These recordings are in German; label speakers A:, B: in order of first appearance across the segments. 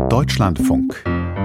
A: Deutschlandfunk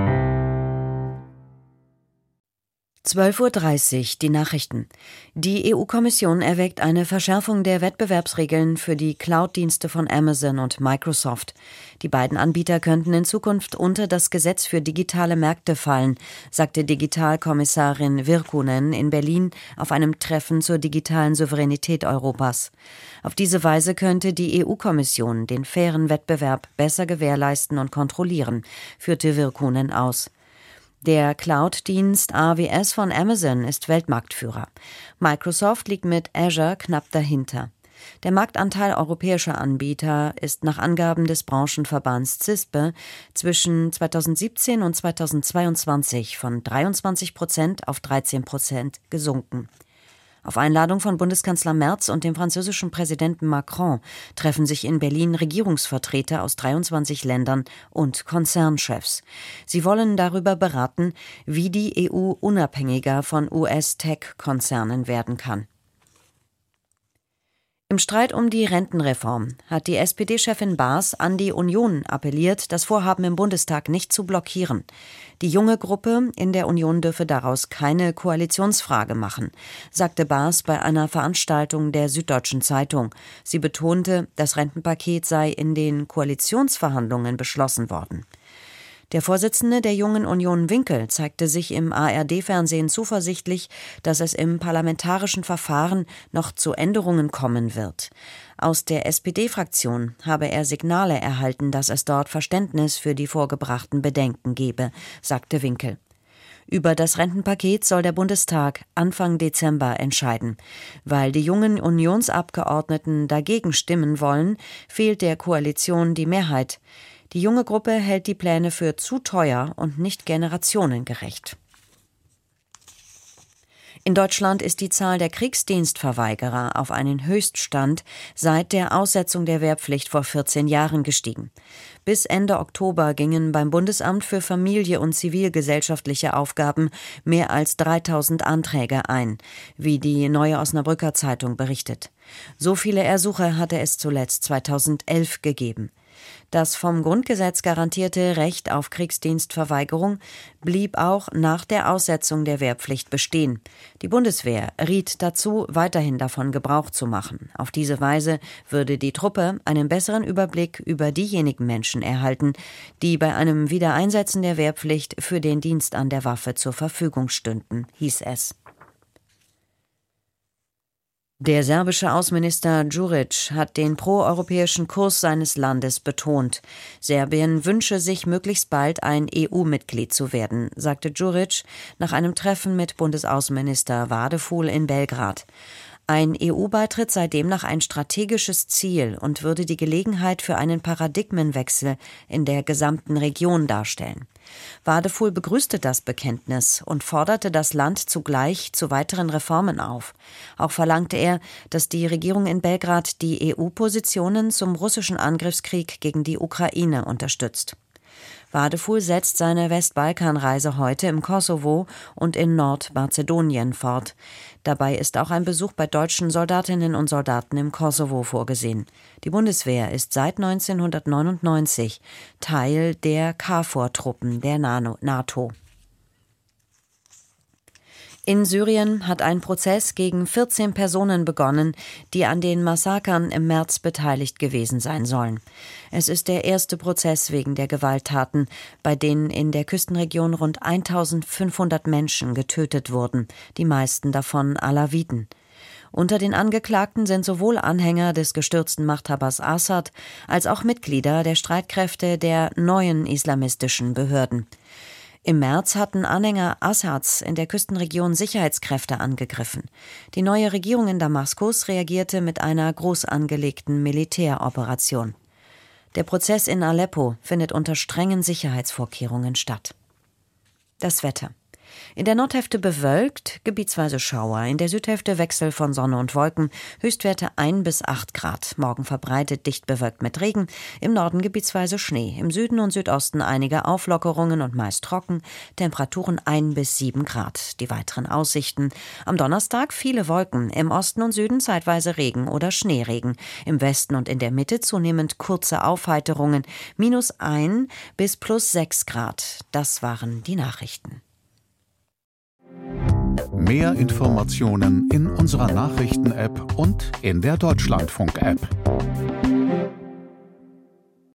B: 12:30 Uhr, die Nachrichten. Die EU-Kommission erwägt eine Verschärfung der Wettbewerbsregeln für die Cloud-Dienste von Amazon und Microsoft. Die beiden Anbieter könnten in Zukunft unter das Gesetz für digitale Märkte fallen, sagte Digitalkommissarin Virkkunen in Berlin auf einem Treffen zur digitalen Souveränität Europas. Auf diese Weise könnte die EU-Kommission den fairen Wettbewerb besser gewährleisten und kontrollieren, führte Virkkunen aus. Der Cloud-Dienst AWS von Amazon ist Weltmarktführer. Microsoft liegt mit Azure knapp dahinter. Der Marktanteil europäischer Anbieter ist nach Angaben des Branchenverbands CISPE zwischen 2017 und 2022 von 23% auf 13% gesunken. Auf Einladung von Bundeskanzler Merz und dem französischen Präsidenten Macron treffen sich in Berlin Regierungsvertreter aus 23 Ländern und Konzernchefs. Sie wollen darüber beraten, wie die EU unabhängiger von US-Tech-Konzernen werden kann. Im Streit um die Rentenreform hat die SPD-Chefin Baas an die Union appelliert, das Vorhaben im Bundestag nicht zu blockieren. Die junge Gruppe in der Union dürfe daraus keine Koalitionsfrage machen, sagte Baas bei einer Veranstaltung der Süddeutschen Zeitung. Sie betonte, das Rentenpaket sei in den Koalitionsverhandlungen beschlossen worden. Der Vorsitzende der Jungen Union Winkel zeigte sich im ARD-Fernsehen zuversichtlich, dass es im parlamentarischen Verfahren noch zu Änderungen kommen wird. Aus der SPD-Fraktion habe er Signale erhalten, dass es dort Verständnis für die vorgebrachten Bedenken gebe, sagte Winkel. Über das Rentenpaket soll der Bundestag Anfang Dezember entscheiden. Weil die jungen Unionsabgeordneten dagegen stimmen wollen, fehlt der Koalition die Mehrheit. Die junge Gruppe hält die Pläne für zu teuer und nicht generationengerecht. In Deutschland ist die Zahl der Kriegsdienstverweigerer auf einen Höchststand seit der Aussetzung der Wehrpflicht vor 14 Jahren gestiegen. Bis Ende Oktober gingen beim Bundesamt für Familie und zivilgesellschaftliche Aufgaben mehr als 3000 Anträge ein, wie die Neue Osnabrücker Zeitung berichtet. So viele Ersuche hatte es zuletzt 2011 gegeben. Das vom Grundgesetz garantierte Recht auf Kriegsdienstverweigerung blieb auch nach der Aussetzung der Wehrpflicht bestehen. Die Bundeswehr riet dazu, weiterhin davon Gebrauch zu machen. Auf diese Weise würde die Truppe einen besseren Überblick über diejenigen Menschen erhalten, die bei einem Wiedereinsetzen der Wehrpflicht für den Dienst an der Waffe zur Verfügung stünden, hieß es. Der serbische Außenminister Đurić hat den proeuropäischen Kurs seines Landes betont. Serbien wünsche sich möglichst bald ein EU-Mitglied zu werden, sagte Đurić nach einem Treffen mit Bundesaußenminister Vadeful in Belgrad. Ein EU-Beitritt sei demnach ein strategisches Ziel und würde die Gelegenheit für einen Paradigmenwechsel in der gesamten Region darstellen. Vadeful begrüßte das Bekenntnis und forderte das Land zugleich zu weiteren Reformen auf. Auch verlangte er, dass die Regierung in Belgrad die EU-Positionen zum russischen Angriffskrieg gegen die Ukraine unterstützt. Vadeful setzt seine Westbalkanreise heute im Kosovo und in Nordmazedonien fort. Dabei ist auch ein Besuch bei deutschen Soldatinnen und Soldaten im Kosovo vorgesehen. Die Bundeswehr ist seit 1999 Teil der KFOR-Truppen der NATO. In Syrien hat ein Prozess gegen 14 Personen begonnen, die an den Massakern im März beteiligt gewesen sein sollen. Es ist der erste Prozess wegen der Gewalttaten, bei denen in der Küstenregion rund 1500 Menschen getötet wurden, die meisten davon Alawiten. Unter den Angeklagten sind sowohl Anhänger des gestürzten Machthabers Assad als auch Mitglieder der Streitkräfte der neuen islamistischen Behörden. Im März hatten Anhänger Assads in der Küstenregion Sicherheitskräfte angegriffen. Die neue Regierung in Damaskus reagierte mit einer groß angelegten Militäroperation. Der Prozess in Aleppo findet unter strengen Sicherheitsvorkehrungen statt. Das Wetter. In der Nordhälfte bewölkt, gebietsweise Schauer. In der Südhälfte Wechsel von Sonne und Wolken. Höchstwerte 1 bis 8 Grad. Morgen verbreitet dicht bewölkt mit Regen. Im Norden gebietsweise Schnee. Im Süden und Südosten einige Auflockerungen und meist trocken. Temperaturen 1 bis 7 Grad. Die weiteren Aussichten. Am Donnerstag viele Wolken. Im Osten und Süden zeitweise Regen oder Schneeregen. Im Westen und in der Mitte zunehmend kurze Aufheiterungen. -1 bis +6 Grad. Das waren die Nachrichten.
A: Mehr Informationen in unserer Nachrichten-App und in der Deutschlandfunk-App.